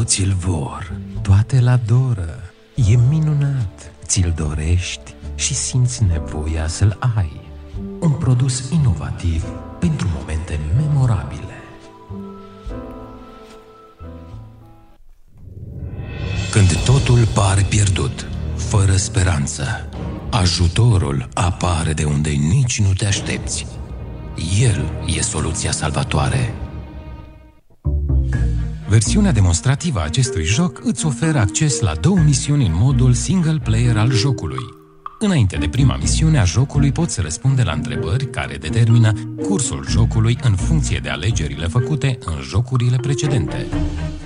Toți îl vor, toate îl adoră. E minunat, ți-l dorești și simți nevoia să-l ai. Un produs inovativ pentru momente memorabile. Când totul pare pierdut, fără speranță, ajutorul apare de unde nici nu te aștepți. El e soluția salvatoare. Versiunea demonstrativă a acestui joc îți oferă acces la 2 misiuni în modul single player al jocului. Înainte de prima misiune a jocului poți răspunde la întrebări care determină cursul jocului în funcție de alegerile făcute în jocurile precedente.